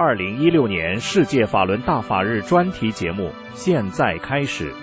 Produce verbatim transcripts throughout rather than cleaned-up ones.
二零一六年世界法轮大法日专题节目现在开始。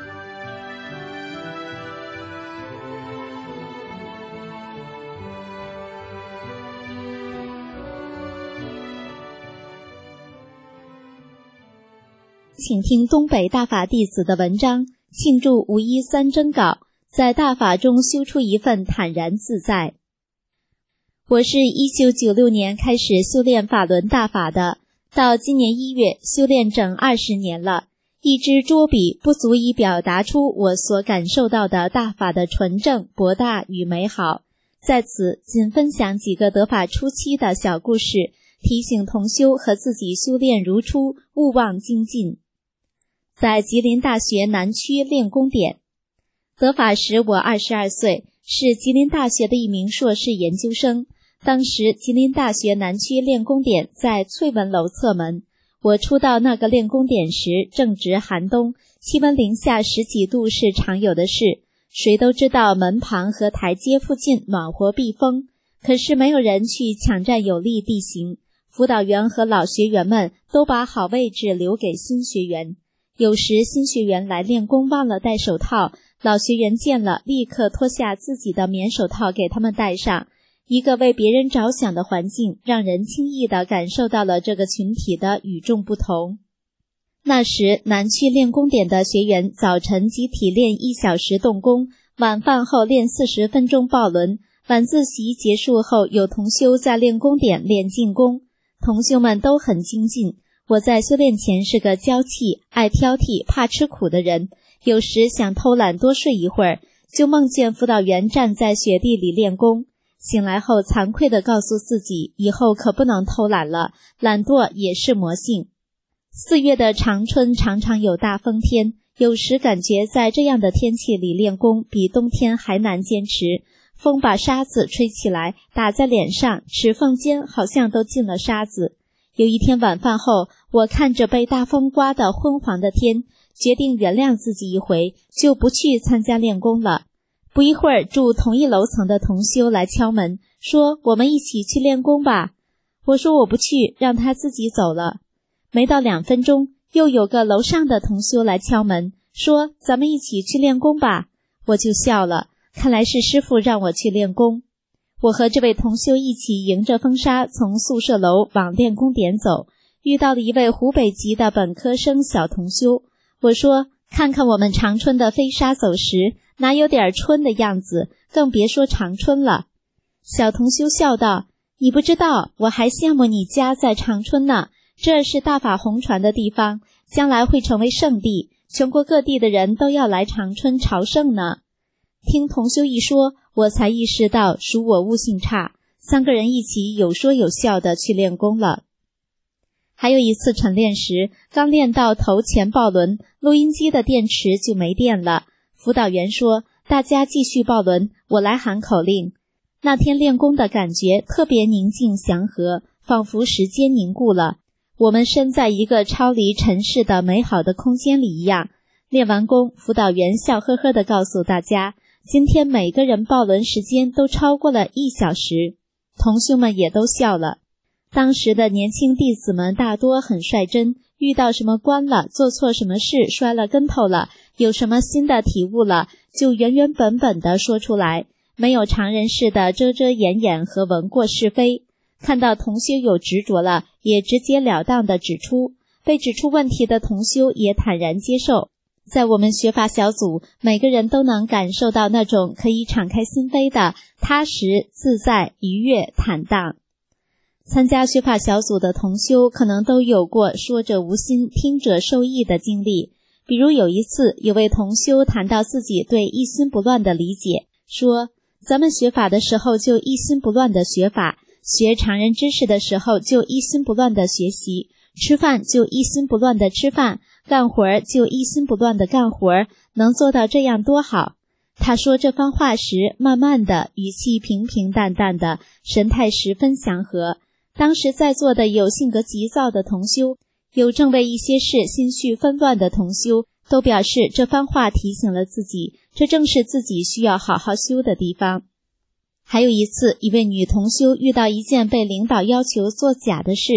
请听东北大法弟子的文章，庆祝五一三真稿，在大法中修出一份坦然自在。我是一九九六年开始修炼法轮大法的，到今年一月修炼整二十年了。一支拙笔不足以表达出我所感受到的大法的纯正、博大与美好。在此仅分享几个得法初期的小故事，提醒同修和自己修炼如初，勿忘精进。在吉林大学南区练功点，得法时我二十二岁，是吉林大学的一名硕士研究生。当时吉林大学南区练功点在翠文楼侧门，我初到那个练功点时正值寒冬，气温零下十几度是常有的事。谁都知道门旁和台阶附近暖和避风，可是没有人去抢占有利地形。辅导员和老学员们都把好位置留给新学员。有时新学员来练功忘了戴手套，老学员见了立刻脱下自己的棉手套给他们戴上。一个为别人着想的环境，让人轻易地感受到了这个群体的与众不同。那时南区练功点的学员早晨集体练一小时动功，晚饭后练四十分钟抱轮，晚自习结束后有同修在练功点练静功。同修们都很精进。我在修炼前是个娇气、爱挑剔、怕吃苦的人，有时想偷懒多睡一会儿，就梦见辅导员站在雪地里练功。醒来后惭愧地告诉自己，以后可不能偷懒了，懒惰也是魔性。四月的长春常常有大风天，有时感觉在这样的天气里练功比冬天还难坚持。风把沙子吹起来，打在脸上，齿缝间好像都进了沙子。有一天晚饭后，我看着被大风刮得昏黄的天，决定原谅自己一回，就不去参加练功了。不一会儿，住同一楼层的同修来敲门，说我们一起去练功吧。我说我不去，让他自己走了。没到两分钟，又有个楼上的同修来敲门，说咱们一起去练功吧。我就笑了，看来是师父让我去练功。我和这位同修一起迎着风沙从宿舍楼往练功点走，遇到了一位湖北籍的本科生小同修。我说看看我们长春的飞沙走石，哪有点春的样子，更别说长春了。小同修笑道，你不知道，我还羡慕你家在长春呢，这是大法红传的地方，将来会成为圣地，全国各地的人都要来长春朝圣呢。听同修一说，我才意识到属我悟性差，三个人一起有说有笑的去练功了。还有一次晨练时，刚练到头前抱轮，录音机的电池就没电了。辅导员说大家继续抱轮，我来喊口令。那天练功的感觉特别宁静祥和，仿佛时间凝固了，我们身在一个超离尘世的美好的空间里一样。练完功，辅导员笑呵呵地告诉大家，今天每个人抱轮时间都超过了一小时。同修们也都笑了。当时的年轻弟子们大多很率真，遇到什么关了，做错什么事，摔了跟头了，有什么新的体悟了，就原原本本地说出来，没有常人似的遮遮掩掩和闻过是非。看到同修有执着了，也直截了当地指出，被指出问题的同修也坦然接受。在我们学法小组，每个人都能感受到那种可以敞开心扉的踏实、自在、愉悦、坦荡。参加学法小组的同修可能都有过说者无心，听者受益的经历。比如有一次，有位同修谈到自己对一心不乱的理解，说咱们学法的时候就一心不乱的学法，学常人知识的时候就一心不乱的学习，吃饭就一心不乱的吃饭，干活就一心不乱的干活，能做到这样多好。他说这番话时，慢慢的，语气平平淡淡的，神态十分祥和。当时在座的有性格急躁的同修，有正为一些事心绪纷乱的同修，都表示这番话提醒了自己，这正是自己需要好好修的地方。还有一次，一位女同修遇到一件被领导要求做假的事，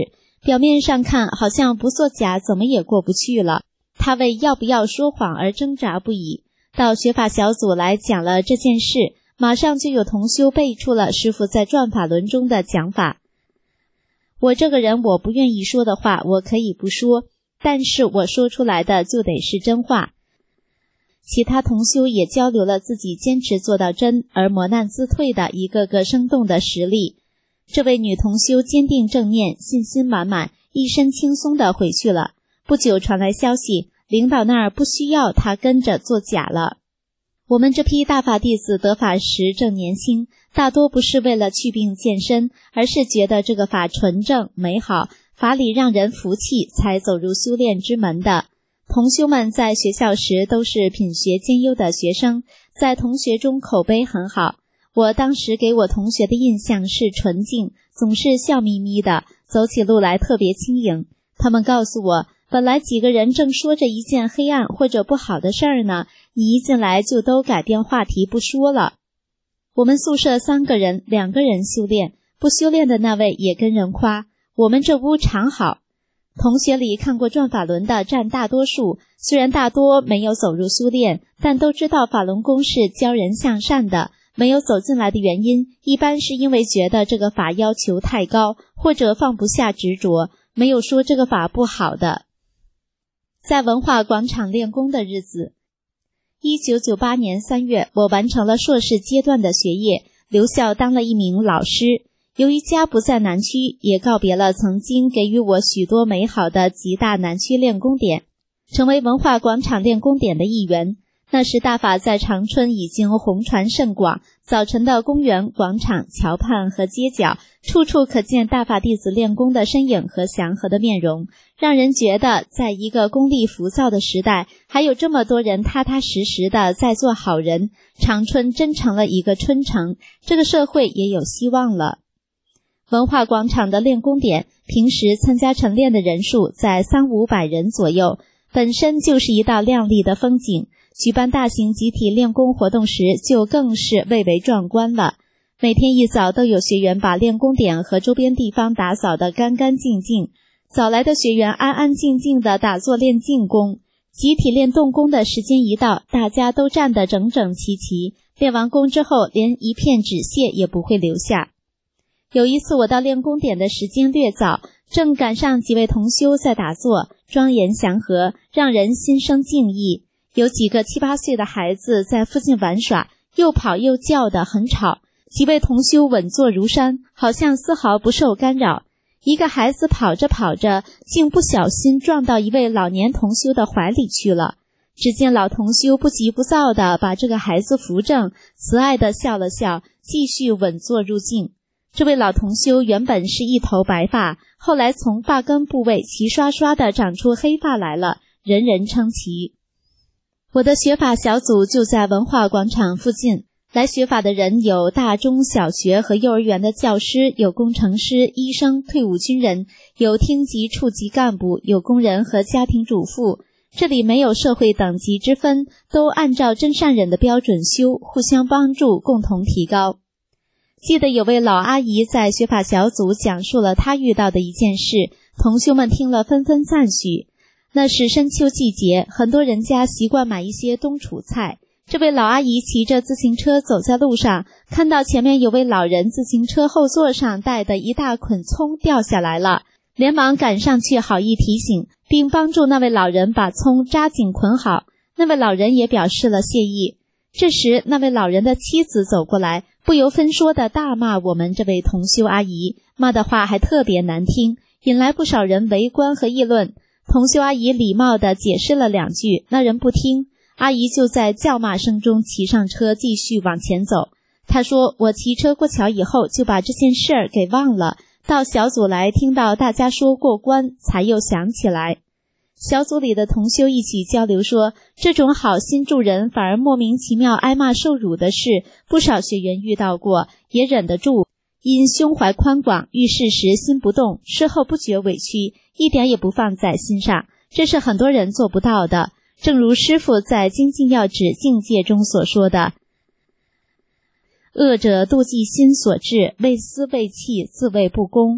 表面上看好像不作假怎么也过不去了，他为要不要说谎而挣扎不已。到学法小组来讲了这件事，马上就有同修背出了师父在转法轮中的讲法。我这个人我不愿意说的话我可以不说，但是我说出来的就得是真话。其他同修也交流了自己坚持做到真而磨难自退的一个个生动的实例。这位女同修坚定正念，信心满满，一身轻松地回去了。不久传来消息，领导那儿不需要她跟着做假了。我们这批大法弟子得法时正年轻，大多不是为了祛病健身，而是觉得这个法纯正美好，法理让人服气，才走入修炼之门的。同修们在学校时都是品学兼优的学生，在同学中口碑很好。我当时给我同学的印象是纯净，总是笑眯眯的，走起路来特别轻盈。他们告诉我，本来几个人正说着一件黑暗或者不好的事儿呢，你一进来就都改变话题不说了。我们宿舍三个人，两个人修炼，不修炼的那位也跟人夸我们这屋常好。同学里看过转法轮的占大多数，虽然大多没有走入修炼，但都知道法轮功是教人向善的。没有走进来的原因，一般是因为觉得这个法要求太高，或者放不下执着，没有说这个法不好的。在文化广场练功的日子，一九九八年三月，我完成了硕士阶段的学业，留校当了一名老师。由于家不在南区，也告别了曾经给予我许多美好的吉大南区练功点，成为文化广场练功点的一员。那时大法在长春已经红传甚广，早晨的公园、广场、桥畔和街角，处处可见大法弟子练功的身影和祥和的面容，让人觉得在一个功利浮躁的时代，还有这么多人踏踏实实的在做好人，长春真成了一个春城，这个社会也有希望了。文化广场的练功点，平时参加晨练的人数在三五百人左右，本身就是一道亮丽的风景。举办大型集体练功活动时就更是蔚为壮观了。每天一早都有学员把练功点和周边地方打扫得干干净净，早来的学员安安静静地打坐练静功。集体练动功的时间一到，大家都站得整整齐齐，练完功之后连一片纸屑也不会留下。有一次我到练功点的时间略早，正赶上几位同修在打坐，庄严祥和，让人心生敬意。有几个七八岁的孩子在附近玩耍，又跑又叫得很吵。几位同修稳坐如山，好像丝毫不受干扰。一个孩子跑着跑着，竟不小心撞到一位老年同修的怀里去了。只见老同修不急不躁地把这个孩子扶正，慈爱地笑了笑，继续稳坐入静。这位老同修原本是一头白发，后来从发根部位齐刷刷地长出黑发来了，人人称奇。我的学法小组就在文化广场附近，来学法的人有大中小学和幼儿园的教师，有工程师、医生、退伍军人，有厅级处级干部，有工人和家庭主妇。这里没有社会等级之分，都按照真善忍的标准修，互相帮助，共同提高。记得有位老阿姨在学法小组讲述了她遇到的一件事，同修们听了纷纷赞许。那是深秋季节，很多人家习惯买一些冬储菜。这位老阿姨骑着自行车走在路上，看到前面有位老人自行车后座上带的一大捆葱掉下来了，连忙赶上去好意提醒，并帮助那位老人把葱扎紧捆好。那位老人也表示了谢意。这时那位老人的妻子走过来，不由分说地大骂我们这位同修阿姨，骂的话还特别难听，引来不少人围观和议论。同修阿姨礼貌地解释了两句，那人不听，阿姨就在叫骂声中骑上车继续往前走。她说，我骑车过桥以后就把这件事儿给忘了，到小组来听到大家说过关才又想起来。小组里的同修一起交流说，这种好心助人反而莫名其妙挨骂受辱的事，不少学员遇到过，也忍得住，因胸怀宽广，遇事时心不动，事后不觉委屈，一点也不放在心上，这是很多人做不到的。正如师父在精进要旨境界中所说的，恶者妒忌心所致，为私为气，自谓不公。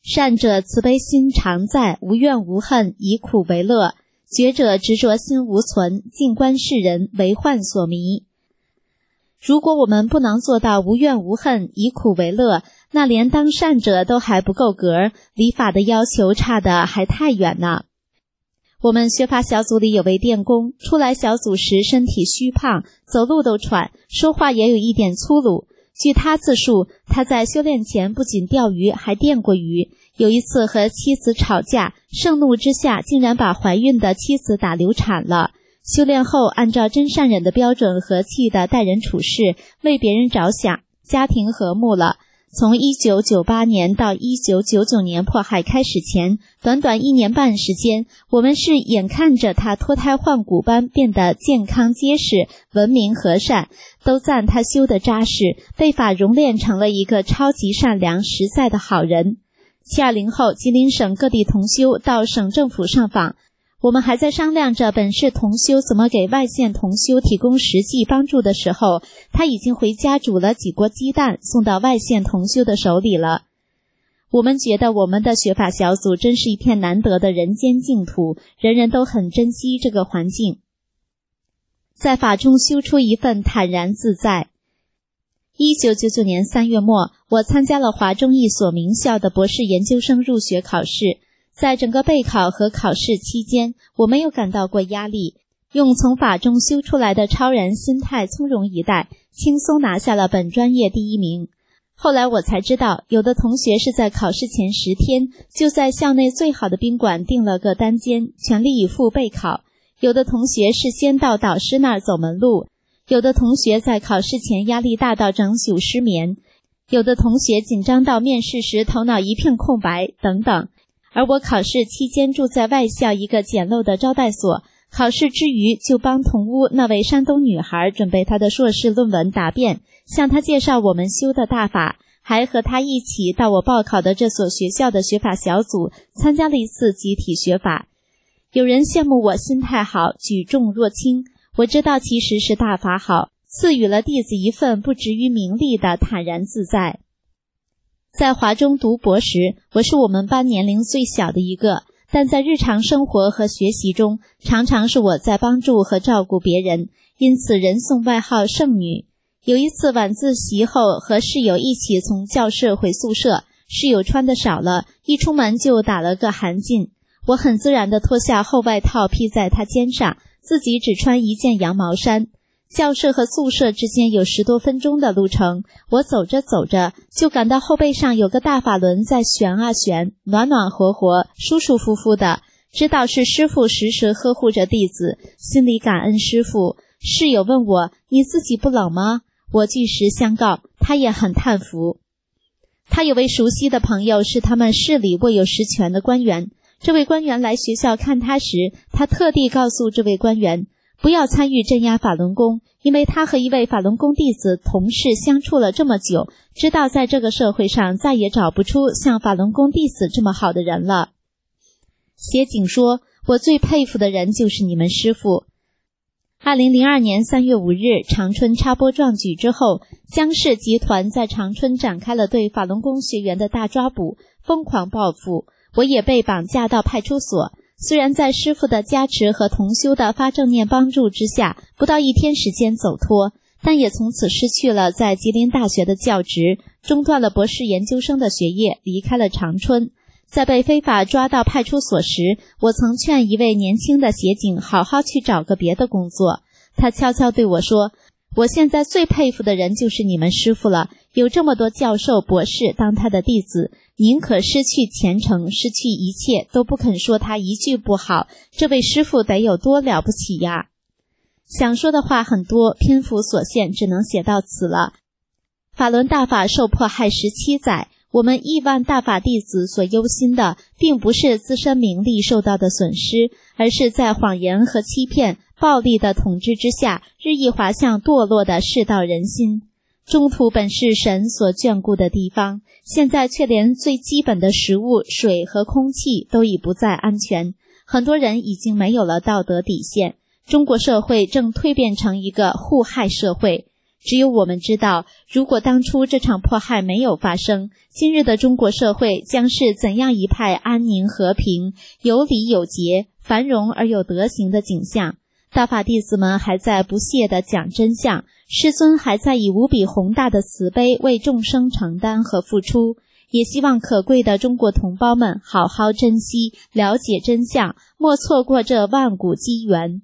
善者慈悲心常在，无怨无恨，以苦为乐；觉者执着心无存，静观世人，为幻所迷。如果我们不能做到无怨无恨，以苦为乐，那连当善者都还不够格，离法的要求差得还太远呢。我们学法小组里有位电工，出来小组时身体虚胖，走路都喘，说话也有一点粗鲁。据他自述，他在修炼前不仅钓鱼，还电过鱼。有一次和妻子吵架，盛怒之下竟然把怀孕的妻子打流产了。修炼后按照真善忍的标准和气的待人处事，为别人着想，家庭和睦了。从一九九八年到一九九九年迫害开始前，短短一年半时间，我们是眼看着他脱胎换骨般变得健康结实、文明和善，都赞他修得扎实，被法熔炼成了一个超级善良实在的好人。七二零后，吉林省各地同修到省政府上访，我们还在商量着本市同修怎么给外县同修提供实际帮助的时候，他已经回家煮了几锅鸡蛋送到外县同修的手里了。我们觉得我们的学法小组真是一片难得的人间净土，人人都很珍惜这个环境，在法中修出一份坦然自在。一九九九年三月末，我参加了华中一所名校的博士研究生入学考试。在整个备考和考试期间，我没有感到过压力，用从法中修出来的超然心态从容以待，轻松拿下了本专业第一名。后来我才知道，有的同学是在考试前十天就在校内最好的宾馆订了个单间，全力以赴备考；有的同学是先到导师那儿走门路；有的同学在考试前压力大到整宿失眠；有的同学紧张到面试时头脑一片空白，等等。而我考试期间住在外校一个简陋的招待所，考试之余就帮同屋那位山东女孩准备她的硕士论文答辩，向她介绍我们修的大法，还和她一起到我报考的这所学校的学法小组参加了一次集体学法。有人羡慕我心态好，举重若轻，我知道其实是大法好，赐予了弟子一份不执于名利的坦然自在。在华中读博时，我是我们班年龄最小的一个，但在日常生活和学习中，常常是我在帮助和照顾别人，因此人送外号圣女。有一次晚自习后，和室友一起从教室回宿舍，室友穿的少了，一出门就打了个寒噤。我很自然地脱下厚外套披在他肩上，自己只穿一件羊毛衫。教室和宿舍之间有十多分钟的路程，我走着走着就感到后背上有个大法轮在旋啊旋，暖暖和和，舒舒服服的，知道是师父时时呵护着弟子，心里感恩师父。室友问我，你自己不冷吗？我据实相告，他也很叹服。他有位熟悉的朋友是他们市里握有实权的官员，这位官员来学校看他时，他特地告诉这位官员不要参与镇压法轮功，因为他和一位法轮功弟子同事相处了这么久，知道在这个社会上再也找不出像法轮功弟子这么好的人了。协警说，我最佩服的人就是你们师父。二零零二年三月五日，长春插播壮举之后，江氏集团在长春展开了对法轮功学员的大抓捕，疯狂报复。我也被绑架到派出所，虽然在师父的加持和同修的发正念帮助之下，不到一天时间走脱，但也从此失去了在吉林大学的教职，中断了博士研究生的学业，离开了长春。在被非法抓到派出所时，我曾劝一位年轻的协警好好去找个别的工作。他悄悄对我说，我现在最佩服的人就是你们师父了，有这么多教授博士当他的弟子，宁可失去前程，失去一切，都不肯说他一句不好，这位师父得有多了不起呀。想说的话很多，篇幅所限，只能写到此了。法轮大法受迫害十七载，我们亿万大法弟子所忧心的，并不是自身名利受到的损失，而是在谎言和欺骗、暴力的统治之下，日益滑向堕落的世道人心。中土本是神所眷顾的地方，现在却连最基本的食物、水和空气都已不再安全，很多人已经没有了道德底线。中国社会正蜕变成一个互害社会， 只有我们知道，如果当初这场迫害没有发生，今日的中国社会将是怎样一派安宁和平、有礼有节、繁荣而有德行的景象。大法弟子们还在不懈地讲真相，师尊还在以无比宏大的慈悲为众生承担和付出。也希望可贵的中国同胞们好好珍惜，了解真相，莫错过这万古机缘。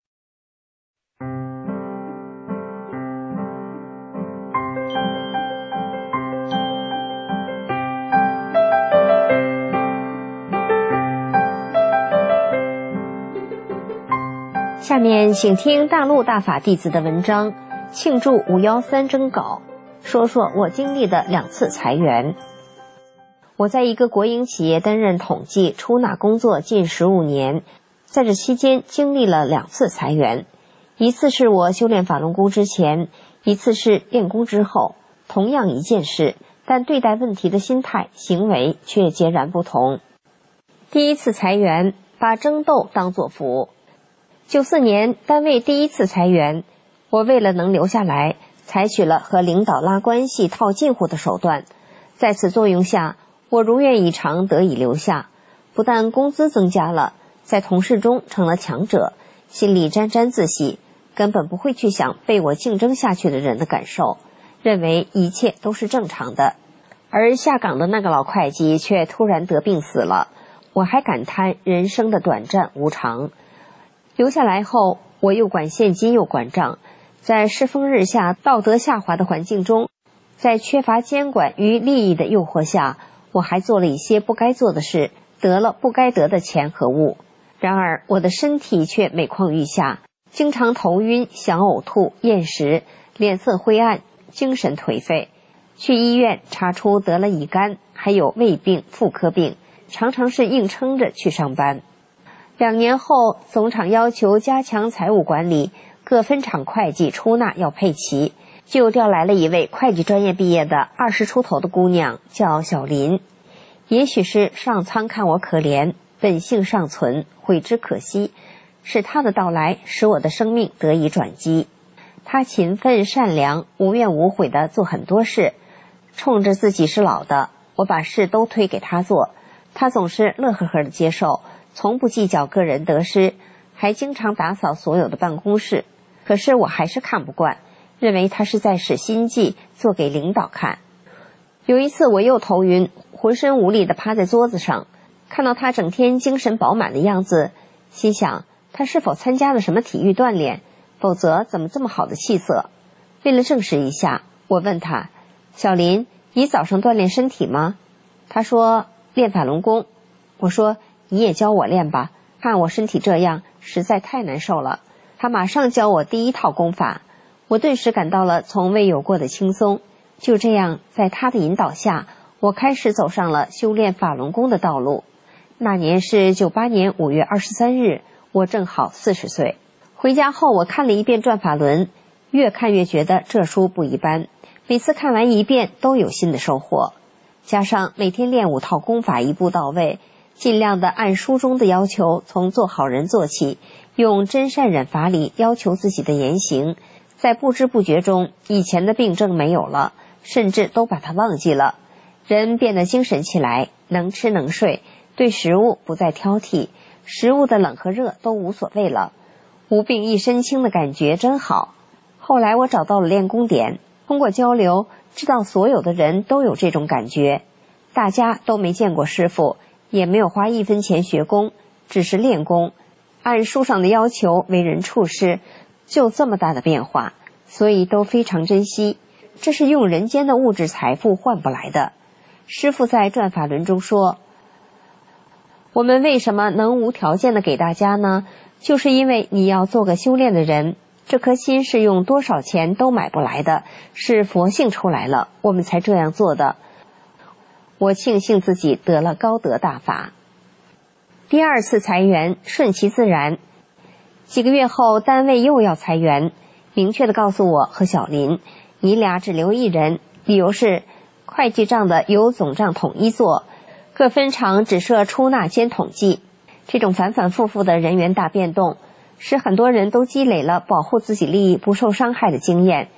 下面请听大陆大法弟子的文章，庆祝五幺三征稿，说说我经历的两次裁员。我在一个国营企业担任统计出纳工作近十五年，在这期间经历了两次裁员，一次是我修炼法轮功之前，一次是练功之后，同样一件事，但对待问题的心态、行为却截然不同。第一次裁员，把争斗当作福。九四年单位第一次裁员，我为了能留下来，采取了和领导拉关系、套近乎的手段，在此作用下，我如愿以偿得以留下，不但工资增加了，在同事中成了强者，心里沾沾自喜，根本不会去想被我竞争下去的人的感受，认为一切都是正常的。而下岗的那个老会计却突然得病死了，我还感叹人生的短暂无常。留下来后，我又管现金又管账，在世风日下、道德下滑的环境中，在缺乏监管与利益的诱惑下，我还做了一些不该做的事，得了不该得的钱和物。然而我的身体却每况愈下，经常头晕、想呕吐、厌食，脸色灰暗，精神颓废。去医院查出得了乙肝，还有胃病、妇科病，常常是硬撑着去上班。两年后，总厂要求加强财务管理，各分厂会计出纳要配齐，就调来了一位会计专业毕业的二十出头的姑娘，叫小林。也许是上苍看我可怜，本性尚存，悔之可惜，是她的到来使我的生命得以转机。她勤奋善良，无怨无悔地做很多事，冲着自己是老的，我把事都推给她做，她总是乐呵呵地接受，从不计较个人得失，还经常打扫所有的办公室。可是我还是看不惯，认为他是在使心计，做给领导看。有一次我又头晕，浑身无力地趴在桌子上，看到他整天精神饱满的样子，心想他是否参加了什么体育锻炼，否则怎么这么好的气色。为了证实一下，我问他，小林，你早上锻炼身体吗？他说练法轮功。我说你也教我练吧，看我身体这样实在太难受了。他马上教我第一套功法，我顿时感到了从未有过的轻松。就这样，在他的引导下，我开始走上了修炼法轮功的道路。那年是九八年五月二十三日，我正好四十岁。回家后，我看了一遍《转法轮》，越看越觉得这书不一般，每次看完一遍都有新的收获。加上每天练五套功法一步到位，尽量的按书中的要求，从做好人做起，用真善忍法理要求自己的言行，在不知不觉中，以前的病症没有了，甚至都把它忘记了，人变得精神起来，能吃能睡，对食物不再挑剔，食物的冷和热都无所谓了，无病一身轻的感觉真好。后来我找到了练功点，通过交流，知道所有的人都有这种感觉，大家都没见过师父，也没有花一分钱学功，只是练功，按书上的要求为人处事，就这么大的变化，所以都非常珍惜，这是用人间的物质财富换不来的。师父在转法轮中说，我们为什么能无条件的给大家呢？就是因为你要做个修炼的人，这颗心是用多少钱都买不来的，是佛性出来了，我们才这样做的。我庆幸自己得了高德大法。第二次裁员顺其自然，几个月后单位又要裁员，明确地告诉我和小林，你俩只留一人，理由是会计账的由总账统一做，各分厂只设出纳兼统计。这种反反复复的人员大变动，使很多人都积累了保护自己利益不受伤害的经验，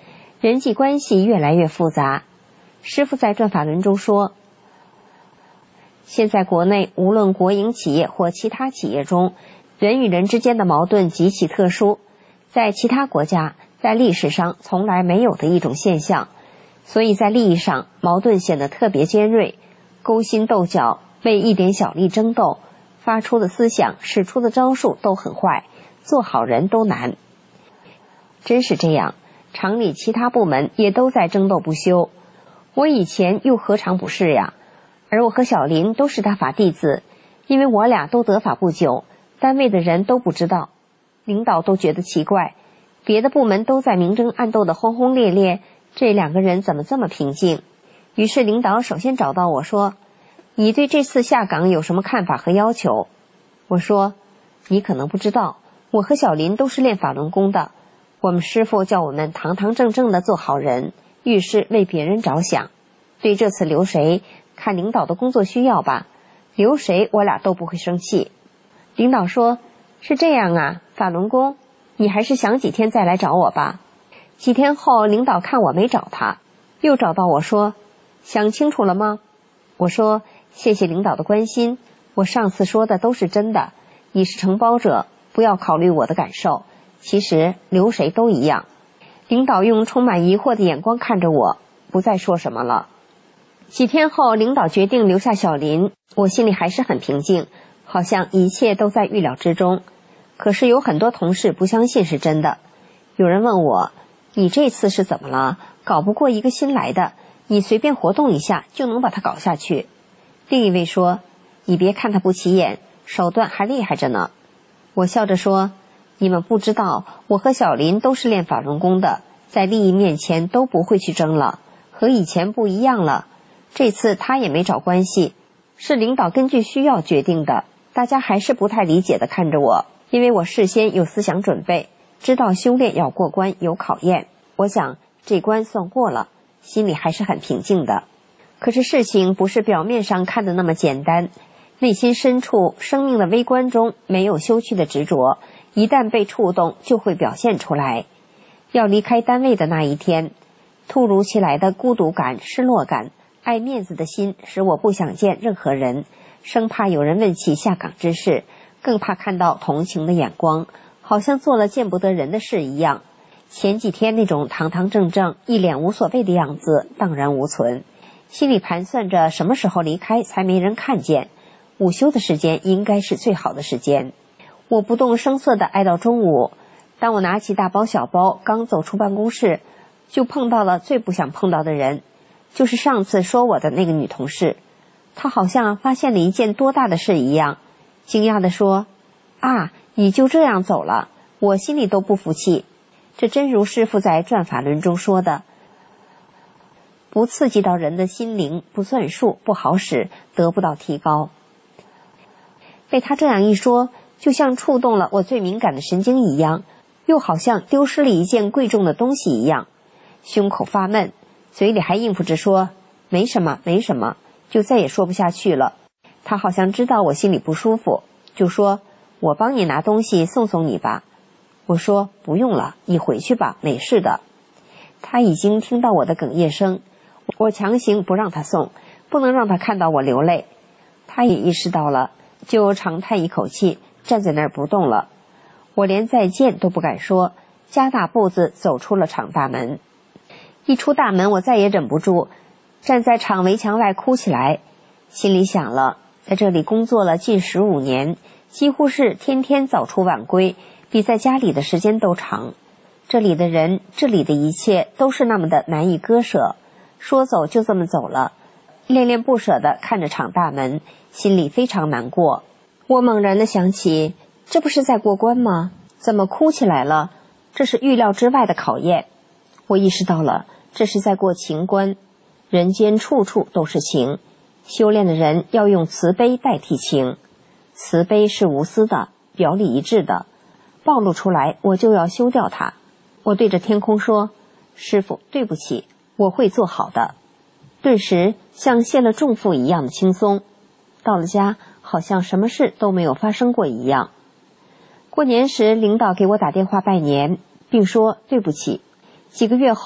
人际关系越来越复杂。师父在转法轮中说，现在国内无论国营企业或其他企业中，人与人之间的矛盾极其特殊，在其他国家在历史上从来没有的一种现象，所以在利益上矛盾显得特别尖锐，勾心斗角，为一点小利争斗，发出的思想使出的招数都很坏，做好人都难。真是这样，厂里其他部门也都在争斗不休，我以前又何尝不是呀？而我和小林都是大法弟子，因为我俩都得法不久，单位的人都不知道，领导都觉得奇怪，别的部门都在明争暗斗的轰轰烈烈，这两个人怎么这么平静？于是领导首先找到我说，你对这次下岗有什么看法和要求？我说，你可能不知道，我和小林都是练法轮功的，我们师父叫我们堂堂正正的做好人，遇事为别人着想。对这次留谁，看领导的工作需要吧，留谁我俩都不会生气。领导说，是这样啊，法轮功，你还是想几天再来找我吧。几天后，领导看我没找他，又找到我说，想清楚了吗？我说，谢谢领导的关心，我上次说的都是真的，你是承包者，不要考虑我的感受，其实留谁都一样。领导用充满疑惑的眼光看着我，不再说什么了。几天后，领导决定留下小林，我心里还是很平静，好像一切都在预料之中。可是有很多同事不相信是真的，有人问我，你这次是怎么了？搞不过一个新来的，你随便活动一下就能把他搞下去。另一位说，你别看他不起眼，手段还厉害着呢。我笑着说，你们不知道，我和小林都是练法轮功的，在利益面前都不会去争了，和以前不一样了。这次他也没找关系，是领导根据需要决定的。大家还是不太理解地看着我，因为我事先有思想准备，知道修炼要过关有考验，我想这关算过了，心里还是很平静的。可是事情不是表面上看的那么简单，内心深处生命的微观中没有休去的执着，一旦被触动就会表现出来。要离开单位的那一天，突如其来的孤独感、失落感，爱面子的心使我不想见任何人，生怕有人问起下岗之事，更怕看到同情的眼光，好像做了见不得人的事一样。前几天那种堂堂正正、一脸无所谓的样子荡然无存，心里盘算着什么时候离开才没人看见，午休的时间应该是最好的时间。我不动声色地挨到中午，当我拿起大包小包刚走出办公室，就碰到了最不想碰到的人，就是上次说我的那个女同事。她好像发现了一件多大的事一样，惊讶地说，啊，你就这样走了，我心里都不服气。这真如师父在转法轮中说的，不刺激到人的心灵不算数，不好使，得不到提高。被他这样一说，就像触动了我最敏感的神经一样，又好像丢失了一件贵重的东西一样，胸口发闷，嘴里还应付着说，没什么没什么，就再也说不下去了。他好像知道我心里不舒服，就说，我帮你拿东西送送你吧。我说，不用了，你回去吧，没事的。他已经听到我的哽咽声，我强行不让他送，不能让他看到我流泪。他也意识到了，就长叹一口气，站在那儿不动了。我连再见都不敢说，加大步子走出了厂大门。一出大门，我再也忍不住，站在厂围墙外哭起来，心里想了，在这里工作了近十五年，几乎是天天早出晚归，比在家里的时间都长。这里的人，这里的一切都是那么的难以割舍，说走就这么走了，恋恋不舍地看着厂大门，心里非常难过。我猛然地想起，这不是在过关吗？怎么哭起来了？这是预料之外的考验。我意识到了，这是在过情关，人间处处都是情，修炼的人要用慈悲代替情，慈悲是无私的，表里一致的，暴露出来我就要修掉它。我对着天空说，师父，对不起，我会做好的。顿时像卸了重负一样的轻松，到了家好像什么事都没有发生过一样。过年时领导给我打电话拜年，并说对不起。几个月后，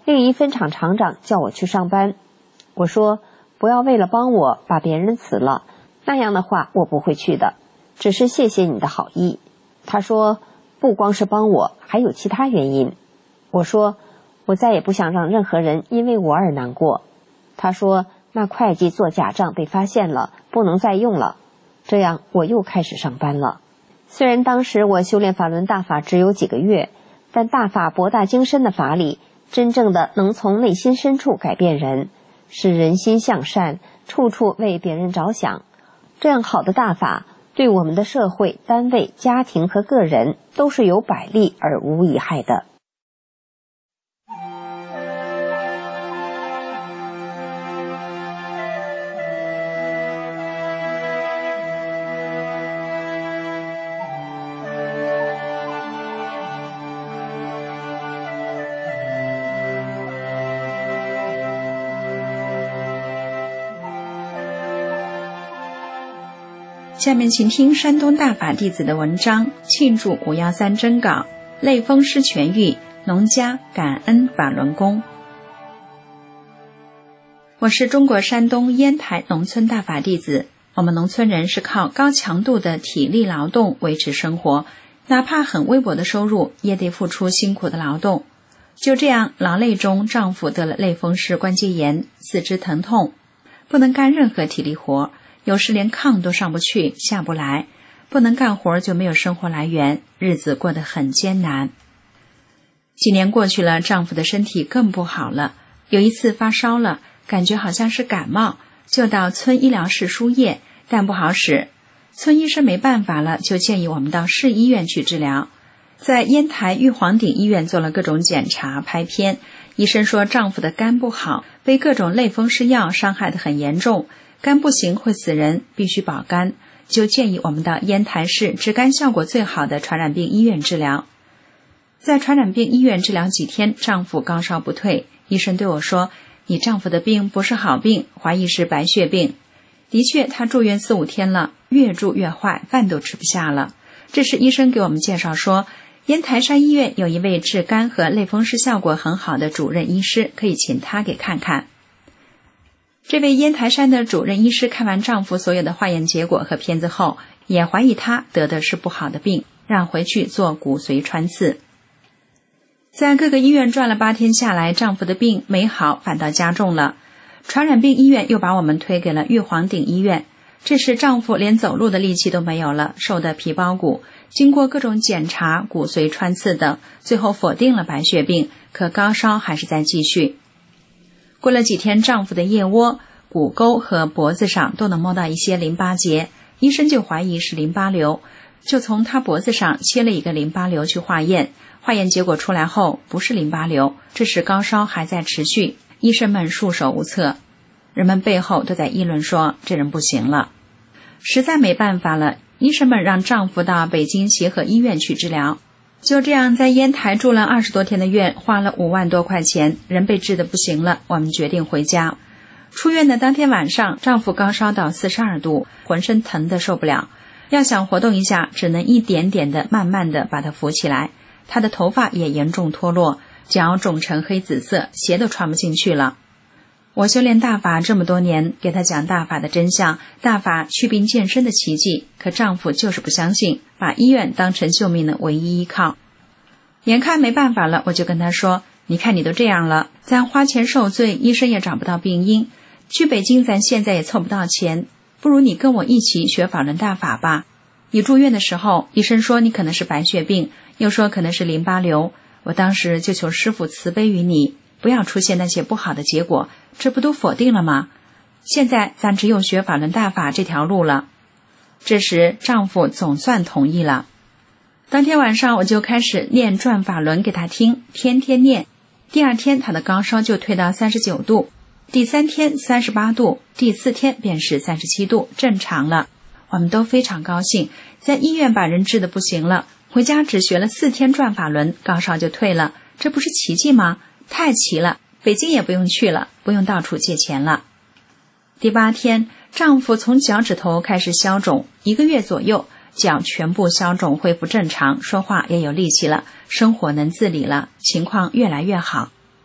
另一分厂厂长叫我去上班。我说，不要为了帮我把别人辞了，那样的话我不会去的，只是谢谢你的好意。他说，不光是帮我，还有其他原因。我说，我再也不想让任何人因为我而难过。他说，那会计做假账被发现了，不能再用了。这样我又开始上班了。虽然当时我修炼法轮大法只有几个月，但大法博大精深的法理，真正的能从内心深处改变人，使人心向善，处处为别人着想。这样好的大法，对我们的社会、单位、家庭和个人都是有百利而无一害的。 下面请听山东大法弟子的文章，庆祝五幺三征稿，类风湿痊愈，农家感恩法轮功。我是中国山东烟台农村大法弟子，我们农村人是靠高强度的体力劳动维持生活，哪怕很微薄的收入，也得付出辛苦的劳动。就这样，劳累中丈夫得了类风湿关节炎，四肢疼痛，不能干任何体力活，有时连炕都上不去下不来，不能干活就没有生活来源，日子过得很艰难。几年过去了，丈夫的身体更不好了，有一次发烧了，感觉好像是感冒，就到村医疗室输液，但不好使。村医生没办法了，就建议我们到市医院去治疗。在烟台玉皇顶医院做了各种检查拍片，医生说丈夫的肝不好，被各种类风湿药伤害得很严重，肝不行会死人，必须保肝，就建议我们到烟台市治肝效果最好的传染病医院治疗。在传染病医院治疗几天，丈夫高烧不退，医生对我说，你丈夫的病不是好病，怀疑是白血病。的确，他住院四五天了，越住越坏，饭都吃不下了。这时医生给我们介绍说，烟台山医院有一位治肝和类风湿效果很好的主任医师，可以请他给看看。这位烟台山的主任医师看完丈夫所有的化验结果和片子后，也怀疑他得的是不好的病，让回去做骨髓穿刺。在各个医院转了八天下来，丈夫的病没好，反倒加重了。传染病医院又把我们推给了玉皇顶医院。这时丈夫连走路的力气都没有了，瘦得皮包骨，经过各种检查、骨髓穿刺等，最后否定了白血病，可高烧还是在继续。过了几天，丈夫的腋窝、骨沟和脖子上都能摸到一些淋巴结，医生就怀疑是淋巴瘤，就从他脖子上切了一个淋巴瘤去化验。化验结果出来后，不是淋巴瘤，这时高烧还在持续，医生们束手无策。人们背后都在议论说，这人不行了。实在没办法了，医生们让丈夫到北京协和医院去治疗。就这样在烟台住了二十多天的院，花了五万多块钱，人被治得不行了，我们决定回家。出院的当天晚上，丈夫高烧到四十二度，浑身疼得受不了，要想活动一下，只能一点点的慢慢的把他扶起来。他的头发也严重脱落，脚肿成黑紫色，鞋都穿不进去了。我修炼大法这么多年，给他讲大法的真相，大法祛病健身的奇迹，可丈夫就是不相信，把医院当成救命的唯一依靠。眼看没办法了，我就跟他说，你看你都这样了，咱花钱受罪，医生也找不到病因，去北京咱现在也凑不到钱，不如你跟我一起学法轮大法吧。你住院的时候，医生说你可能是白血病，又说可能是淋巴瘤，我当时就求师父慈悲于你，不要出现那些不好的结果，这不都否定了吗？现在咱只有学法轮大法这条路了。这时丈夫总算同意了。当天晚上我就开始念转法轮给他听，天天念。第二天他的高烧就退到三十九度，第三天三十八度，第四天便是三十七度，正常了。我们都非常高兴，在医院把人治得不行了，回家只学了四天转法轮，高烧就退了，这不是奇迹吗？太奇了，北京也不用去了，不用到处借钱了。第八天，丈夫从脚趾头开始消肿，一个月左右，脚全部消肿恢复正常，说话也有力气了，生活能自理了，情况越来越好。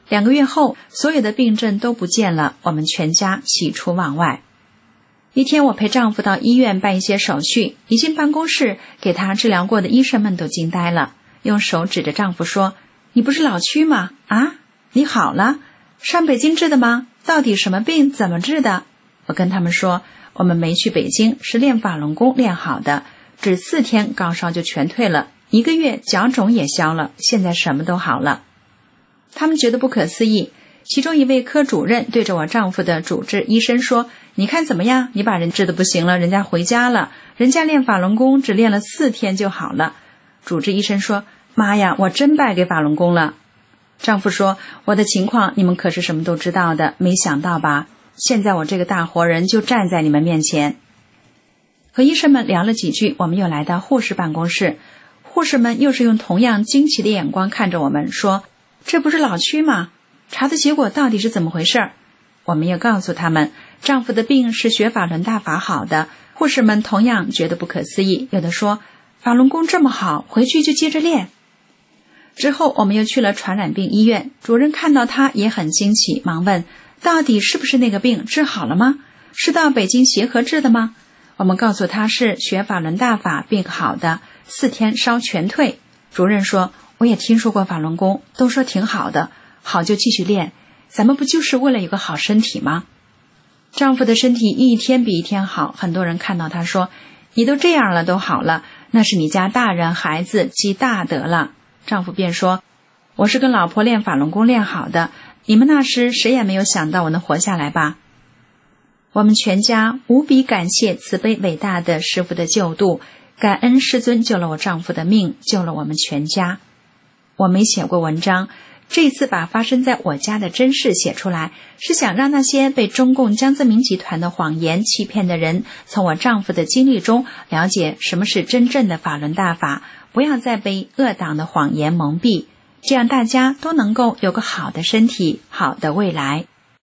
两个月后，所有的病症都不见了，我们全家喜出望外。一天，我陪丈夫到医院办一些手续，一进办公室，给他治疗过的医生们都惊呆了，用手指着丈夫说：“你不是老屈吗？啊，你好了？上北京治的吗？到底什么病？怎么治的？”我跟他们说，我们没去北京，是练法轮功练好的，只四天高烧就全退了，一个月脚肿也消了，现在什么都好了。他们觉得不可思议，其中一位科主任对着我丈夫的主治医生说：“你看怎么样？你把人治得不行了，人家回家了，人家练法轮功只练了四天就好了。”主治医生说：“妈呀，我真败给法轮功了。”丈夫说：“我的情况你们可是什么都知道的，没想到吧？现在我这个大活人就站在你们面前。”和医生们聊了几句，我们又来到护士办公室，护士们又是用同样惊奇的眼光看着我们，说：“这不是老屈吗？查的结果到底是怎么回事？”我们又告诉他们，丈夫的病是学法轮大法好的。护士们同样觉得不可思议，有的说：“法轮功这么好，回去就接着练。”之后我们又去了传染病医院，主任看到他也很惊奇，忙问：“到底是不是那个病治好了吗？是到北京协和治的吗？”我们告诉他是学法轮大法病好的，四天烧全退。主任说：“我也听说过法轮功，都说挺好的，好就继续练，咱们不就是为了有个好身体吗？”丈夫的身体一天比一天好，很多人看到他说：“你都这样了都好了，那是你家大人孩子积大德了。”丈夫便说：“我是跟老婆练法轮功练好的，你们那时谁也没有想到我能活下来吧？”我们全家无比感谢慈悲伟大的师父的救度，感恩师尊救了我丈夫的命，救了我们全家。我没写过文章，这次把发生在我家的真事写出来，是想让那些被中共江泽民集团的谎言欺骗的人，从我丈夫的经历中了解什么是真正的法轮大法，不要再被恶党的谎言蒙蔽，这样大家都能够有个好的身体，好的未来。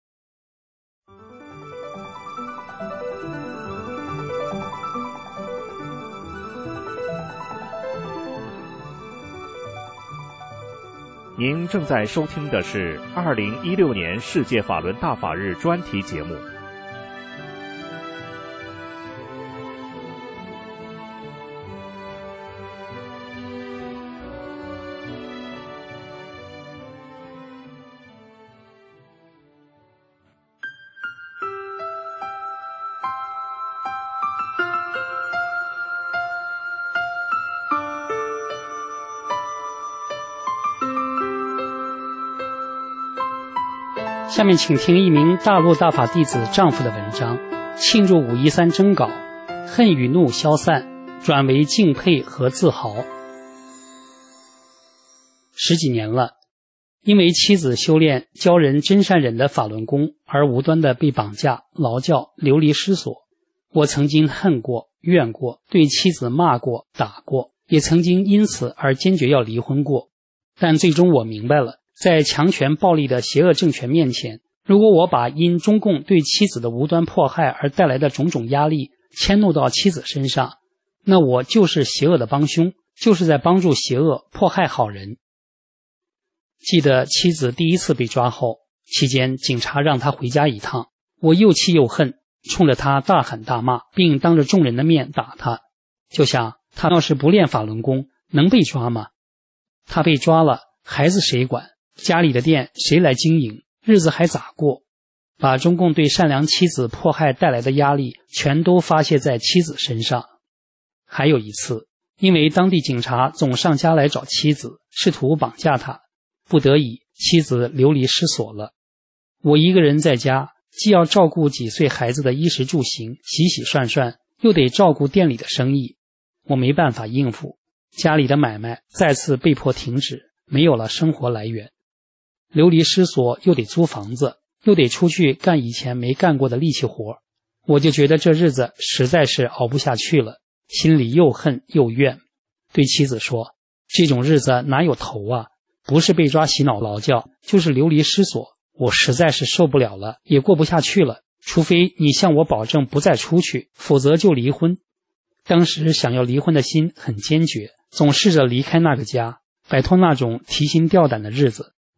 您正在收听的是二零一六年世界法轮大法日专题节目。 下面请听一名大陆大法弟子丈夫的文章，庆祝五一三征稿，恨与怒消散，转为敬佩和自豪。十几年了，因为妻子修炼教人真善忍的法轮功而无端的被绑架、劳教、流离失所。我曾经恨过、怨过，对妻子骂过、打过，也曾经因此而坚决要离婚过。但最终我明白了，在强权暴力的邪恶政权面前，如果我把因中共对妻子的无端迫害而带来的种种压力迁怒到妻子身上，那我就是邪恶的帮凶，就是在帮助邪恶迫害好人。记得妻子第一次被抓后，期间警察让他回家一趟，我又气又恨，冲着他大喊大骂，并当着众人的面打他。就想他要是不练法轮功，能被抓吗？他被抓了，孩子谁管？家里的店谁来经营？日子还咋过？把中共对善良妻子迫害带来的压力全都发泄在妻子身上。还有一次，因为当地警察总上家来找妻子，试图绑架他，不得已妻子流离失所了。我一个人在家，既要照顾几岁孩子的衣食住行，洗洗涮涮，又得照顾店里的生意，我没办法应付，家里的买卖再次被迫停止，没有了生活来源。流离失所，又得租房子，又得出去干以前没干过的力气活，我就觉得这日子实在是熬不下去了，心里又恨又怨，对妻子说：“这种日子哪有头啊？不是被抓洗脑劳教，就是流离失所，我实在是受不了了，也过不下去了，除非你向我保证不再出去，否则就离婚。”当时想要离婚的心很坚决，总试着离开那个家，摆脱那种提心吊胆的日子。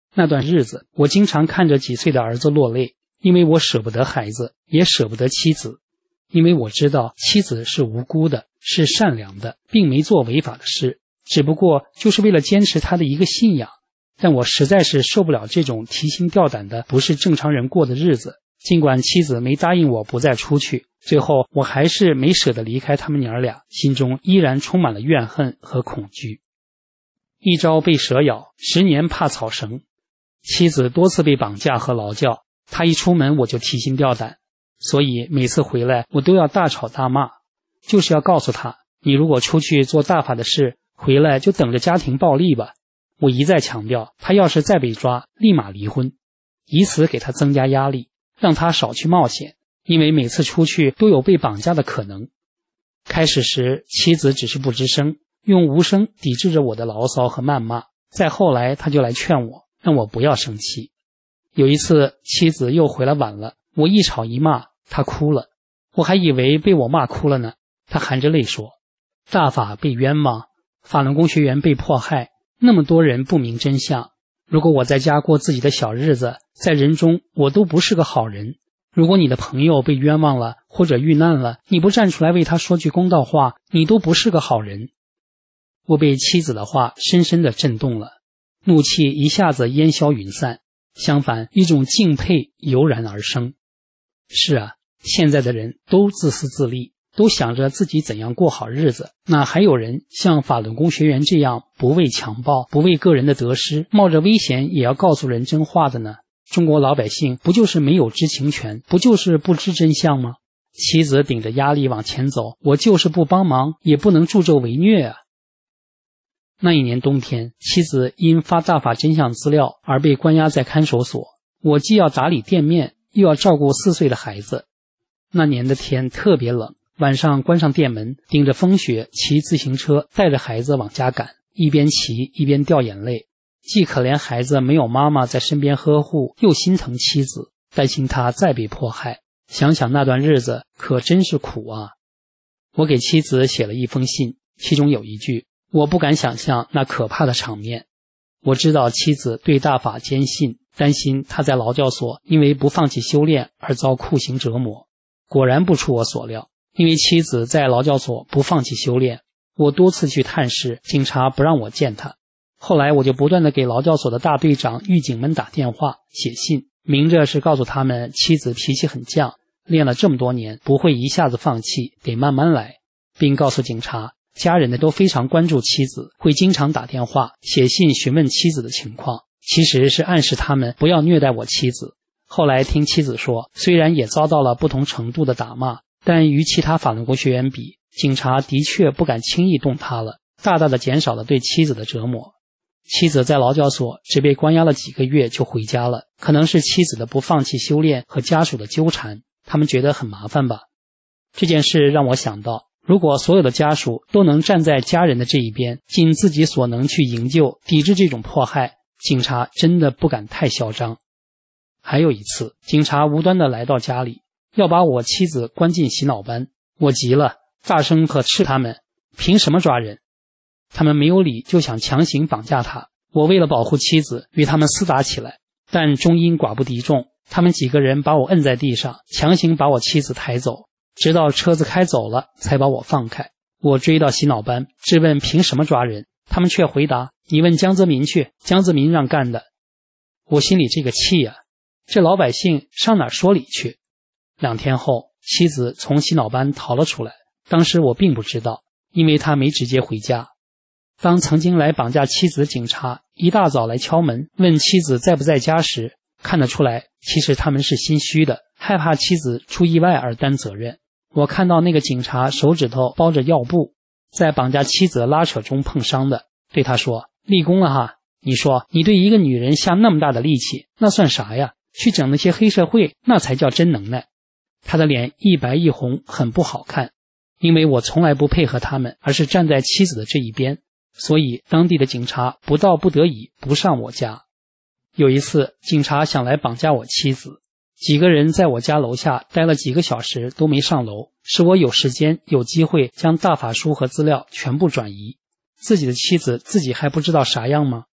那段日子，我经常看着几岁的儿子落泪，因为我舍不得孩子，也舍不得妻子。因为我知道妻子是无辜的，是善良的，并没做违法的事，只不过就是为了坚持他的一个信仰。但我实在是受不了这种提心吊胆的不是正常人过的日子。尽管妻子没答应我不再出去，最后我还是没舍得离开他们娘俩，心中依然充满了怨恨和恐惧。一朝被蛇咬，十年怕草绳。妻子多次被绑架和劳教，他一出门我就提心吊胆，所以每次回来我都要大吵大骂，就是要告诉他，你如果出去做大法的事，回来就等着家庭暴力吧。我一再强调，他要是再被抓，立马离婚，以此给他增加压力，让他少去冒险，因为每次出去都有被绑架的可能。开始时，妻子只是不吱声，用无声抵制着我的牢骚和谩骂，再后来他就来劝我，让我不要生气。有一次，妻子又回来晚了，我一吵一骂，他哭了，我还以为被我骂哭了呢。他含着泪说，大法被冤枉，法轮功学员被迫害，那么多人不明真相，如果我在家过自己的小日子，在人中我都不是个好人。如果你的朋友被冤枉了或者遇难了，你不站出来为他说句公道话，你都不是个好人。我被妻子的话深深地震动了，怒气一下子烟消云散，相反，一种敬佩油然而生。是啊，现在的人都自私自利，都想着自己怎样过好日子，哪还有人像法轮功学员这样不畏强暴，不为个人的得失，冒着危险也要告诉人真话的呢？中国老百姓不就是没有知情权，不就是不知真相吗？妻子顶着压力往前走，我就是不帮忙也不能助纣为虐啊。那一年冬天，妻子因发大法真相资料而被关押在看守所，我既要打理店面，又要照顾四岁的孩子。那年的天特别冷，晚上关上店门，顶着风雪骑自行车带着孩子往家赶，一边骑一边掉眼泪，既可怜孩子没有妈妈在身边呵护，又心疼妻子，担心她再被迫害。想想那段日子可真是苦啊。我给妻子写了一封信，其中有一句，我不敢想象那可怕的场面。我知道妻子对大法坚信，担心她在劳教所因为不放弃修炼而遭酷刑折磨。果然不出我所料，因为妻子在劳教所不放弃修炼，我多次去探视，警察不让我见她。后来我就不断地给劳教所的大队长、狱警们打电话、写信，明着是告诉他们妻子脾气很犟，练了这么多年不会一下子放弃，得慢慢来，并告诉警察，家人的都非常关注妻子，会经常打电话、写信询问妻子的情况，其实是暗示他们不要虐待我妻子。后来听妻子说，虽然也遭到了不同程度的打骂，但与其他法轮功学员比，警察的确不敢轻易动他了，大大的减少了对妻子的折磨。妻子在劳教所只被关押了几个月就回家了，可能是妻子的不放弃修炼和家属的纠缠，他们觉得很麻烦吧。这件事让我想到，如果所有的家属都能站在家人的这一边，尽自己所能去营救、抵制这种迫害，警察真的不敢太嚣张。还有一次，警察无端地来到家里，要把我妻子关进洗脑班，我急了，大声呵斥他们，凭什么抓人？他们没有理，就想强行绑架他。我为了保护妻子，与他们厮打起来，但终因寡不敌众，他们几个人把我摁在地上，强行把我妻子抬走，直到车子开走了，才把我放开。我追到洗脑班，质问凭什么抓人，他们却回答，你问江泽民去，江泽民让干的。我心里这个气啊，这老百姓上哪儿说理去？两天后，妻子从洗脑班逃了出来，当时我并不知道，因为他没直接回家。当曾经来绑架妻子的警察一大早来敲门问妻子在不在家时，看得出来其实他们是心虚的，害怕妻子出意外而担责任。我看到那个警察手指头包着药布，在绑架妻子的拉扯中碰伤的，对他说，立功了哈，你说你对一个女人下那么大的力气，那算啥呀？去整那些黑社会，那才叫真能耐。他的脸一白一红，很不好看，因为我从来不配合他们，而是站在妻子的这一边，所以当地的警察不到不得已不上我家。有一次，警察想来绑架我妻子，几个人在我家楼下待了几个小时都没上楼，使我有时间有机会将大法书和资料全部转移。自己的妻子自己还不知道啥样吗？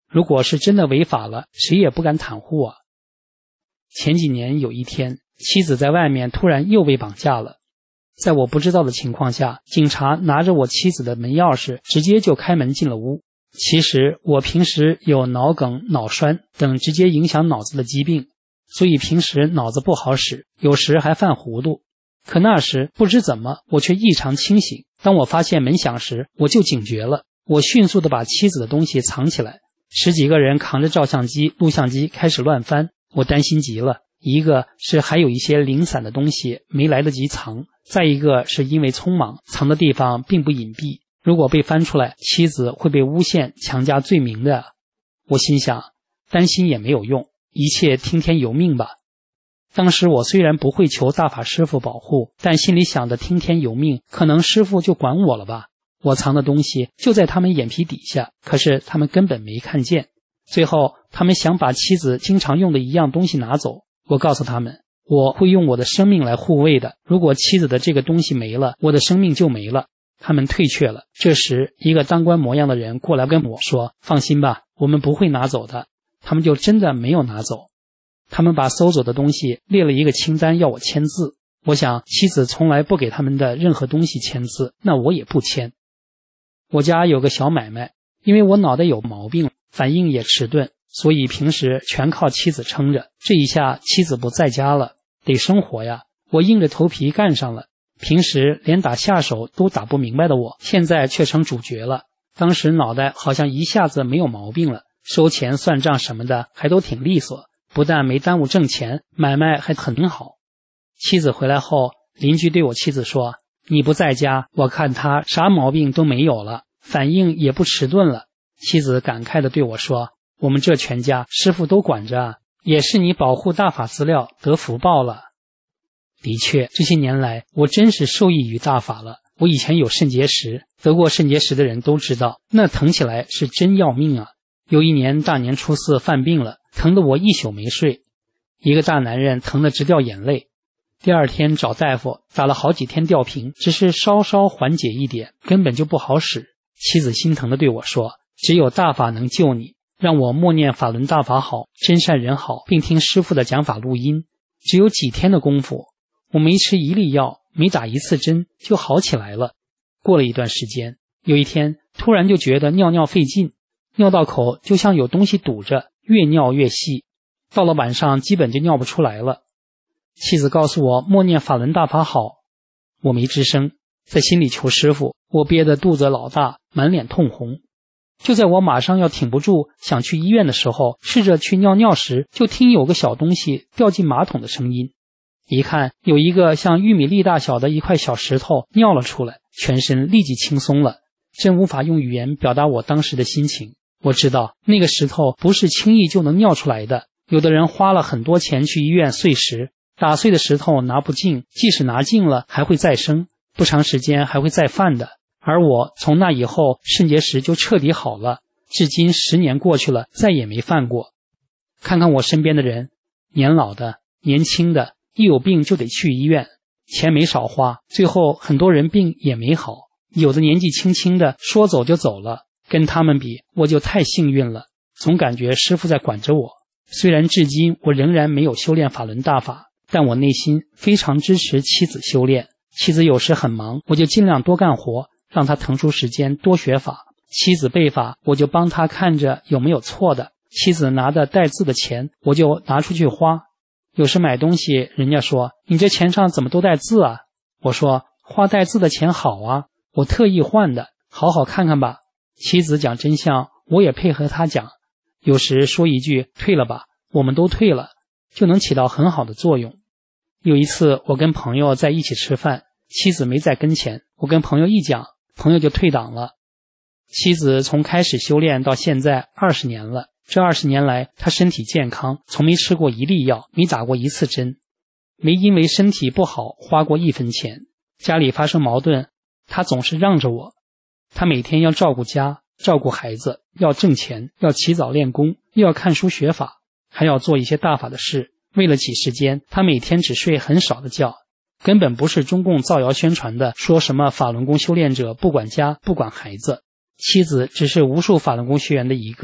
如果是真的违法了，谁也不敢袒护啊。前几年有一天，妻子在外面突然又被绑架了，在我不知道的情况下，警察拿着我妻子的门钥匙，直接就开门进了屋。其实我平时有脑梗、脑栓等直接影响脑子的疾病，所以平时脑子不好使，有时还犯糊涂。可那时不知怎么，我却异常清醒。当我发现门响时，我就警觉了。我迅速地把妻子的东西藏起来。十几个人扛着照相机、录像机开始乱翻，我担心极了。一个是还有一些零散的东西没来得及藏，再一个是因为匆忙，藏的地方并不隐蔽，如果被翻出来，妻子会被诬陷强加罪名的。我心想，担心也没有用，一切听天由命吧。当时我虽然不会求大法师父保护，但心里想的听天由命，可能师父就管我了吧。我藏的东西就在他们眼皮底下，可是他们根本没看见。最后他们想把妻子经常用的一样东西拿走，我告诉他们，我会用我的生命来护卫的，如果妻子的这个东西没了，我的生命就没了。他们退却了。这时一个当官模样的人过来跟我说，放心吧，我们不会拿走的。他们就真的没有拿走。他们把搜走的东西列了一个清单要我签字，我想妻子从来不给他们的任何东西签字，那我也不签。我家有个小买卖，因为我脑袋有毛病，反应也迟钝，所以平时全靠妻子撑着。这一下妻子不在家了，得生活呀，我硬着头皮干上了。平时连打下手都打不明白的我，现在却成主角了。当时脑袋好像一下子没有毛病了，收钱算账什么的还都挺利索，不但没耽误挣钱，买卖还很好。妻子回来后，邻居对我妻子说，你不在家，我看他啥毛病都没有了，反应也不迟钝了。妻子感慨地对我说，我们这全家师父都管着，也是你保护大法资料得福报了。的确，这些年来我真是受益于大法了。我以前有肾结石，得过肾结石的人都知道，那疼起来是真要命啊。有一年大年初四犯病了，疼得我一宿没睡，一个大男人疼得直掉眼泪。第二天找大夫，打了好几天吊瓶，只是稍稍缓解一点，根本就不好使。妻子心疼地对我说，只有大法能救你，让我默念法轮大法好，真善人好，并听师父的讲法录音。只有几天的功夫，我没吃一粒药，没打一次针就好起来了。过了一段时间，有一天突然就觉得尿尿费劲，尿道口就像有东西堵着，越尿越细，到了晚上基本就尿不出来了。妻子告诉我默念法轮大法好，我没吱声，在心里求师父，我憋得肚子老大，满脸通红。就在我马上要挺不住想去医院的时候，试着去尿尿时，就听有个小东西掉进马桶的声音。一看，有一个像玉米粒大小的一块小石头尿了出来，全身立即轻松了。真无法用语言表达我当时的心情。我知道那个石头不是轻易就能尿出来的，有的人花了很多钱去医院碎石，打碎的石头拿不净，即使拿净了还会再生，不长时间还会再犯的。而我从那以后肾结石就彻底好了，至今十年过去了，再也没犯过。看看我身边的人，年老的、年轻的，一有病就得去医院，钱没少花，最后很多人病也没好，有的年纪轻轻的说走就走了。跟他们比，我就太幸运了，总感觉师父在管着我。虽然至今我仍然没有修炼法轮大法，但我内心非常支持妻子修炼。妻子有时很忙，我就尽量多干活，让她腾出时间多学法。妻子背法，我就帮她看着有没有错的。妻子拿的带字的钱，我就拿出去花。有时买东西，人家说你这钱上怎么都带字啊？我说花带字的钱好啊，我特意换的，好好看看吧。妻子讲真相，我也配合她讲。有时说一句退了吧，我们都退了，就能起到很好的作用。有一次我跟朋友在一起吃饭，妻子没在跟前，我跟朋友一讲，朋友就退档了。妻子从开始修炼到现在二十年了，这二十年来她身体健康，从没吃过一粒药，没打过一次针，没因为身体不好花过一分钱。家里发生矛盾，她总是让着我。她每天要照顾家，照顾孩子，要挣钱，要起早练功，又要看书学法，还要做一些大法的事。为了挤时间，她每天只睡很少的觉，根本不是中共造谣宣传的说什么法轮功修炼者不管家不管孩子。妻子只是无数法轮功学员的一个，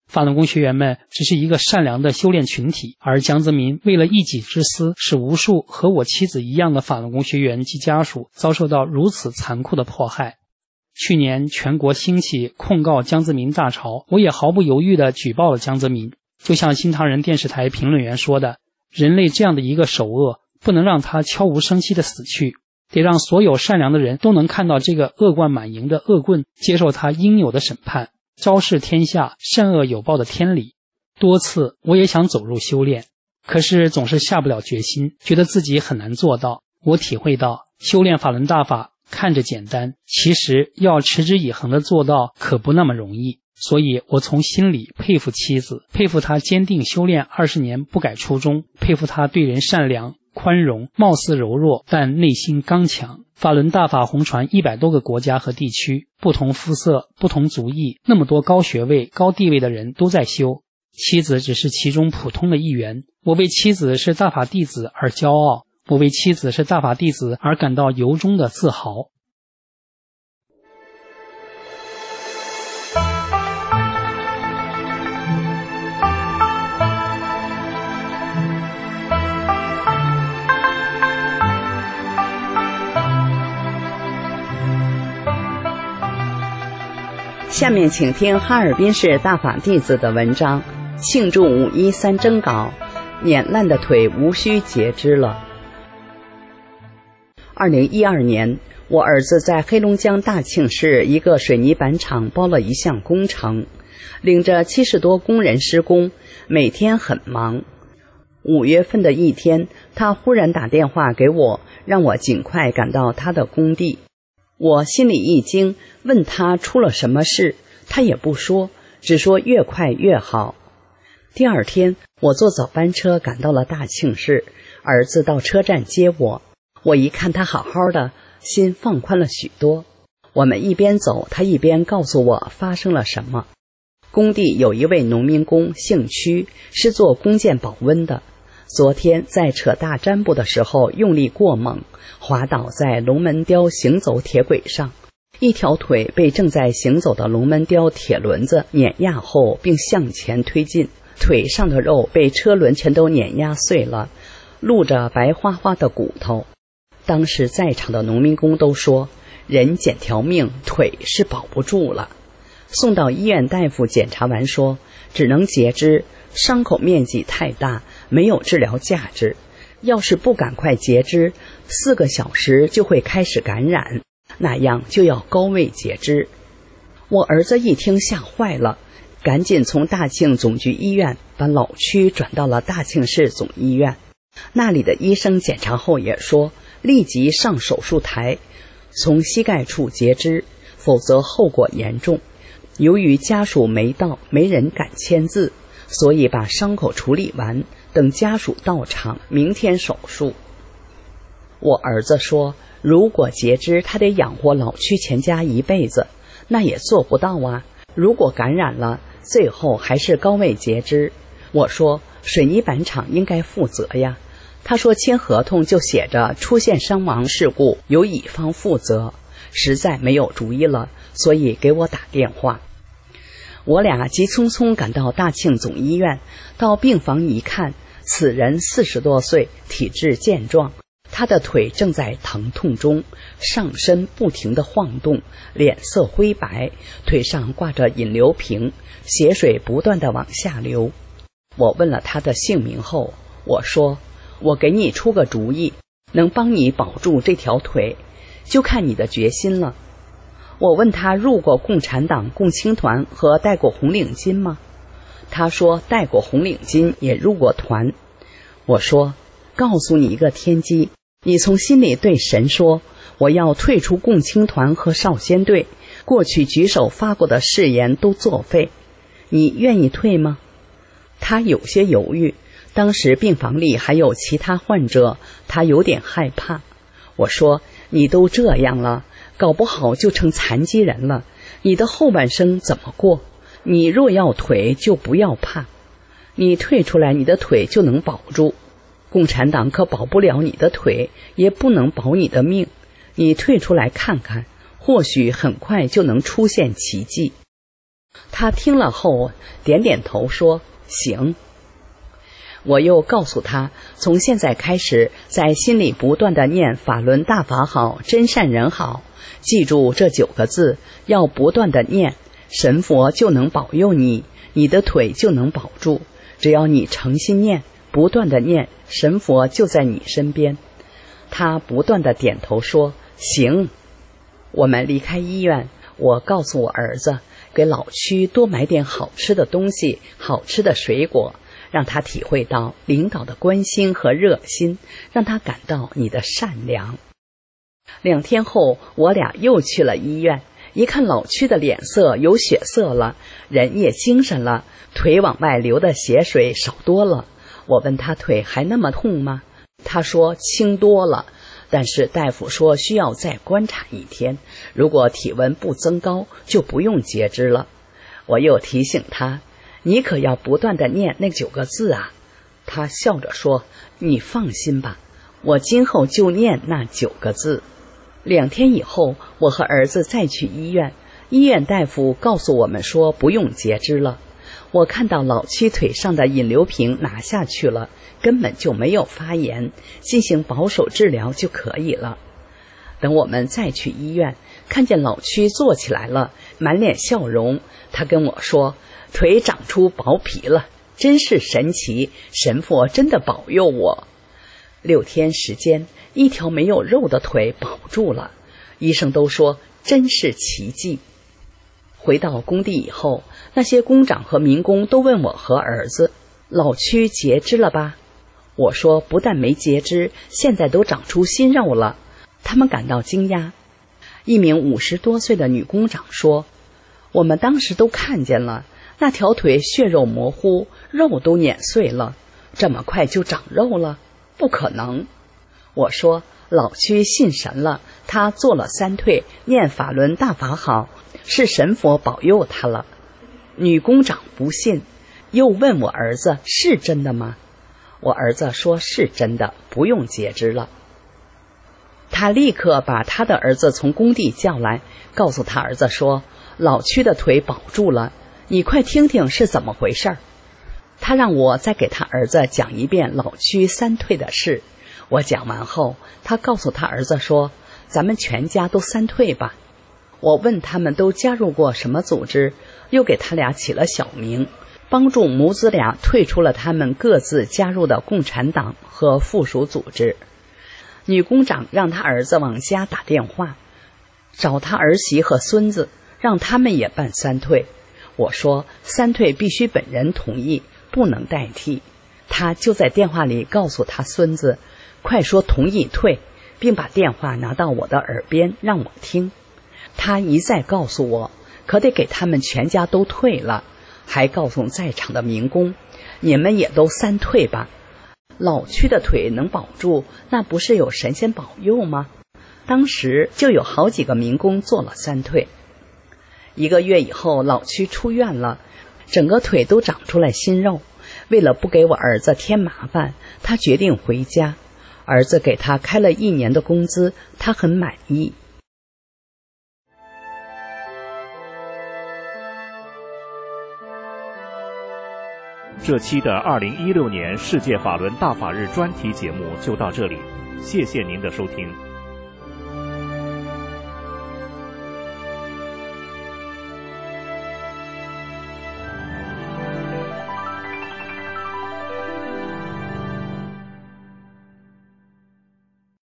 法轮功学员们只是一个善良的修炼群体，而江泽民为了一己之私，使无数和我妻子一样的法轮功学员及家属遭受到如此残酷的迫害。去年全国兴起控告江泽民大潮，我也毫不犹豫地举报了江泽民。就像新唐人电视台评论员说的，人类这样的一个首恶，不能让他悄无声息地死去，得让所有善良的人都能看到这个恶贯满盈的恶棍接受他应有的审判，昭示天下善恶有报的天理。多次我也想走入修炼，可是总是下不了决心，觉得自己很难做到。我体会到修炼法轮大法看着简单，其实要持之以恒地做到可不那么容易。所以我从心里佩服妻子，佩服她坚定修炼二十年不改初衷，佩服她对人善良宽容，貌似柔弱但内心刚强。法轮大法红传一百多个国家和地区，不同肤色不同族裔，那么多高学位高地位的人都在修，妻子只是其中普通的一员。我为妻子是大法弟子而骄傲，我为妻子是大法弟子而感到由衷的自豪。 下面请听哈尔滨市大法弟子的文章，庆祝五一三征稿，碾烂的腿无需截肢了。二零一二年，我儿子在黑龙江大庆市一个水泥板厂包了一项工程，领着七十多工人施工，每天很忙。五月份的一天，他忽然打电话给我，让我尽快赶到他的工地。我心里一惊，问他出了什么事，他也不说，只说越快越好。第二天，我坐早班车赶到了大庆市，儿子到车站接我。我一看他好好的，心放宽了许多。我们一边走，他一边告诉我发生了什么。工地有一位农民工，姓屈，是做弓箭保温的。昨天在扯大毡布的时候用力过猛，滑倒在龙门雕行走铁轨上，一条腿被正在行走的龙门雕铁轮子碾压后并向前推进，腿上的肉被车轮全都碾压碎了，露着白花花的骨头。当时在场的农民工都说，人捡条命，腿是保不住了。送到医院，大夫检查完说，只能截肢，伤口面积太大，没有治疗价值。要是不赶快截肢，四个小时就会开始感染，那样就要高位截肢。我儿子一听吓坏了，赶紧从大庆总局医院把老屈转到了大庆市总医院。那里的医生检查后也说，立即上手术台，从膝盖处截肢，否则后果严重。由于家属没到，没人敢签字，所以把伤口处理完，等家属到场，明天手术。我儿子说，如果截肢，他得养活老屈全家一辈子，那也做不到啊。如果感染了，最后还是高位截肢。我说，水泥板厂应该负责呀。他说，签合同就写着出现伤亡事故由乙方负责，实在没有主意了，所以给我打电话。我俩急匆匆赶到大庆总医院，到病房一看，此人四十多岁，体质健壮，他的腿正在疼痛中，上身不停地晃动，脸色灰白，腿上挂着引流瓶，血水不断地往下流。我问了他的姓名后，我说，我给你出个主意，能帮你保住这条腿，就看你的决心了。我问他入过共产党共青团和戴过红领巾吗？他说戴过红领巾，也入过团。我说，告诉你一个天机，你从心里对神说，我要退出共青团和少先队，过去举手发过的誓言都作废，你愿意退吗？他有些犹豫，当时病房里还有其他患者，他有点害怕。我说，你都这样了，搞不好就成残疾人了，你的后半生怎么过？你若要腿就不要怕，你退出来，你的腿就能保住。共产党可保不了你的腿，也不能保你的命，你退出来看看，或许很快就能出现奇迹。 他听了后点点头说行。我又告诉他，从现在开始在心里不断地念法轮大法好，真善人好，记住这九个字，要不断地念，神佛就能保佑你，你的腿就能保住。只要你诚心念，不断地念，神佛就在你身边。他不断地点头说行。我们离开医院，我告诉我儿子，给老区多买点好吃的东西，好吃的水果，让他体会到领导的关心和热心，让他感到你的善良。两天后，我俩又去了医院，一看老区的脸色有血色了，人也精神了，腿往外流的血水少多了。我问他腿还那么痛吗？他说轻多了，但是大夫说需要再观察一天，如果体温不增高，就不用截肢了。我又提醒他，你可要不断地念那九个字啊。他笑着说，你放心吧，我今后就念那九个字。两天以后，我和儿子再去医院，医院大夫告诉我们说不用截肢了。我看到老七腿上的引流瓶拿下去了，根本就没有发炎，进行保守治疗就可以了。等我们再去医院，看见老区坐起来了，满脸笑容，他跟我说，腿长出薄皮了，真是神奇，神佛真的保佑我。六天时间，一条没有肉的腿保住了，医生都说真是奇迹。回到工地以后，那些工长和民工都问我和儿子，老区截肢了吧？我说不但没截肢，现在都长出新肉了。他们感到惊讶。一名五十多岁的女工长说，我们当时都看见了，那条腿血肉模糊，肉都碾碎了，这么快就长肉了？不可能。我说老区信神了，他做了三退，念法轮大法好，是神佛保佑他了。女工长不信，又问我儿子是真的吗？我儿子说是真的，不用截肢了。他立刻把他的儿子从工地叫来，告诉他儿子说，老区的腿保住了，你快听听是怎么回事。他让我再给他儿子讲一遍老区三退的事。我讲完后，他告诉他儿子说，咱们全家都三退吧。我问他们都加入过什么组织，又给他俩起了小名，帮助母子俩退出了他们各自加入的共产党和附属组织。女工长让他儿子往家打电话，找他儿媳和孙子，让他们也办三退。我说三退必须本人同意，不能代替。他就在电话里告诉他孙子，快说同意退，并把电话拿到我的耳边让我听。他一再告诉我，可得给他们全家都退了，还告诉在场的民工，你们也都三退吧。老区的腿能保住，那不是有神仙保佑吗？当时就有好几个民工做了三退。一个月以后，老区出院了，整个腿都长出来新肉。为了不给我儿子添麻烦，他决定回家。儿子给他开了一年的工资，他很满意。 这期的二零一六年世界法轮大法日专题节目就到这里，谢谢您的收听。